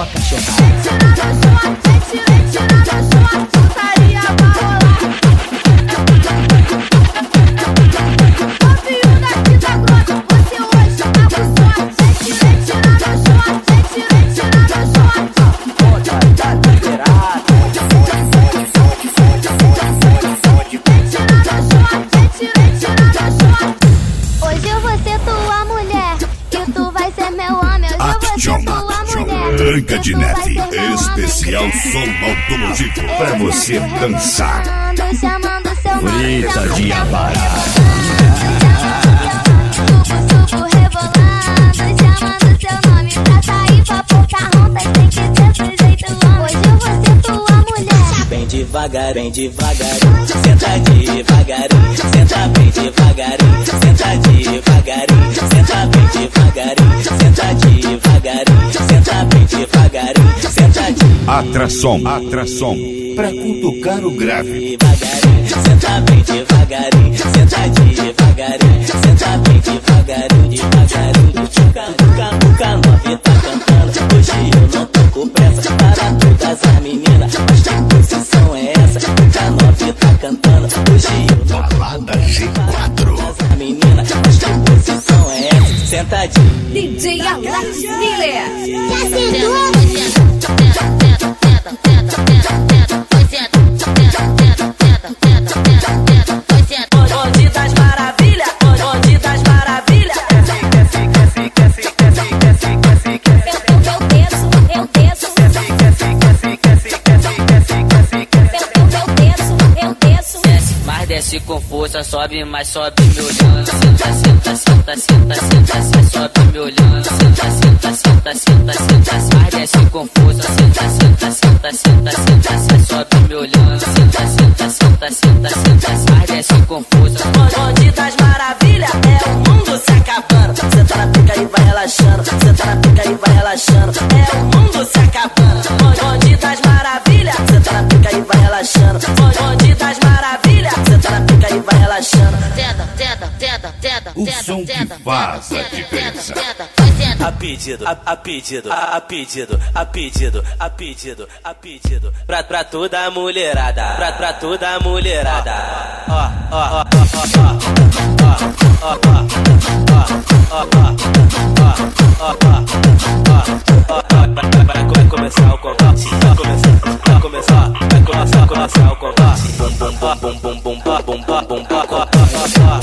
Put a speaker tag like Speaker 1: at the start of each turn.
Speaker 1: só cachorrada.
Speaker 2: Branca de Neve, especial som automotivo pra você dançar.
Speaker 1: Frita de Abará.
Speaker 3: Subo rebolando, chamando seu nome pra sair pra Pocahontas. Tem que ser do jeito bom. Hoje eu vou ser tua mulher.
Speaker 4: Bem devagar, bem devagarinho. Senta devagarinho, senta bem devagarinho. Senta devagarinho, senta bem devagarinho. Senta devagarinho, senta bem devagarinho. Senta devagarinho.
Speaker 2: Atração pra cutucar o grave.
Speaker 4: Devagarinho, senta bem devagarinho. Senta devagarinho, senta bem devagarinho. Devagarinho, tchuca, nove tá cantando. Hoje eu não tô com pressa para todas as meninas. Mas que posição é essa? Tchuca, nove tá cantando. Hoje eu não tô
Speaker 2: Balada G4.
Speaker 4: as meninas. Mas que posição é essa? Sentadinho.
Speaker 5: DJ Alex Miller.
Speaker 4: Onde das maravilhas, onde das maravilhas.
Speaker 5: Eu desço.
Speaker 6: Mas desce com força, sobe, mas sobe me olhando. Senta, senta, senta, senta, senta, senta, sobe me olhando. Senta, senta, senta, senta, senta, mas desce com força. Senta, senta, senta, senta, senta, senta, sobe me olhando. Senta, senta, senta, senta, senta, mas desce com força.
Speaker 4: Onde das maravilhas é o mundo se acabando. Senta na pica e vai relaxando. Senta na pica e vai relaxando. É o mundo se acabando. Onde das maravilhas, senta na pica e vai relaxando. Onde das maravilhas, senta na pica e vai relaxando.
Speaker 2: O som que faz a diferença.
Speaker 4: A pedido, a pedido, a pedido, a pedido, a pedido, a pedido. Pra toda a mulherada, pra toda a mulherada. Ó, ó, ó, vai começar o combate. Vai começar o combate. Bum bum bum bum bum bum bum bum bum bum.